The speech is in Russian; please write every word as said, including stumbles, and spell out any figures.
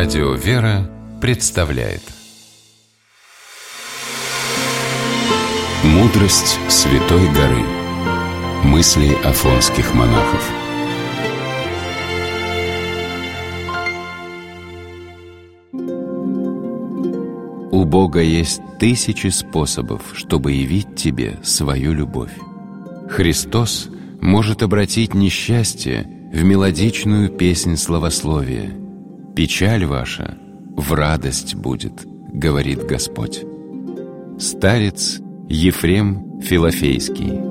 Радио «Вера» представляет «Мудрость Святой горы». Мысли афонских монахов. У Бога есть тысячи способов, чтобы явить тебе свою любовь. Христос может обратить несчастье в мелодичную песнь славословия. «Печаль ваша в радость будет, говорит Господь». Старец Ефрем Филофейский.